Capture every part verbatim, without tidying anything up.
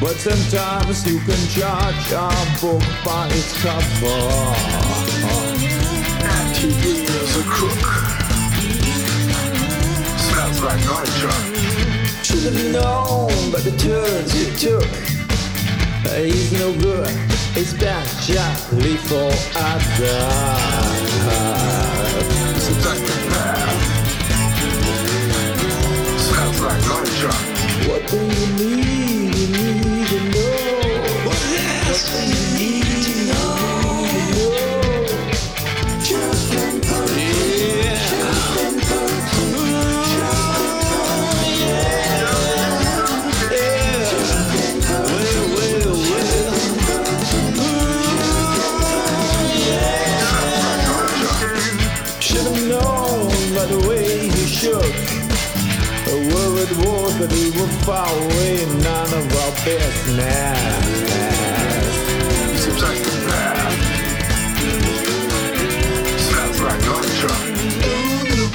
But sometimes you can judge a book by its cover. T V is a crook. Smells like night truck. Should have known by the turns you took. He's no good, it's bad, just leave for others. Subject the path. Smells like night truck. What do you need? You need to know. What else do you need to know? Just and put it. Just and put it. Should've known by the way you shook. A worried was that we were far away, none of our business. Subject the path. Smells like night truck. Don't look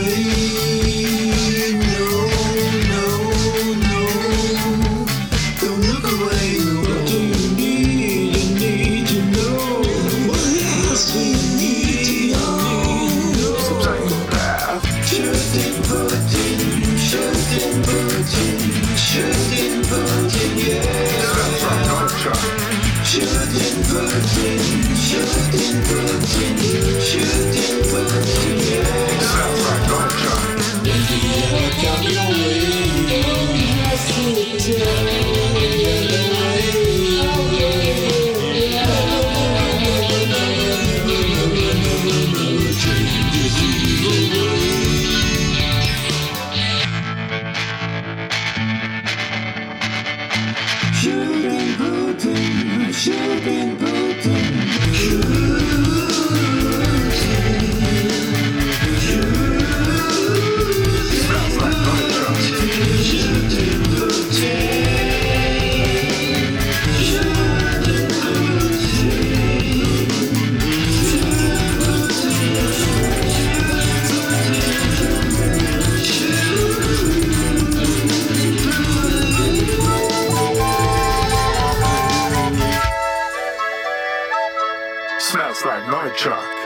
away, no, no, no. Don't look away, no. What do you need? You need to know. What else do you need to know? Subject the path. Shouldn't put in, shouldn't put in, shouldn't put in, yeah. Smells like night truck. Shouldn't put in, shouldn't put in, shouldn't put in, yeah. Smells like night truck. If you ever come your way, I see it turn. Shouldn't put in, shouldn't put in, Smells like night truck. shouldn't put in, shouldn't Smells like night truck.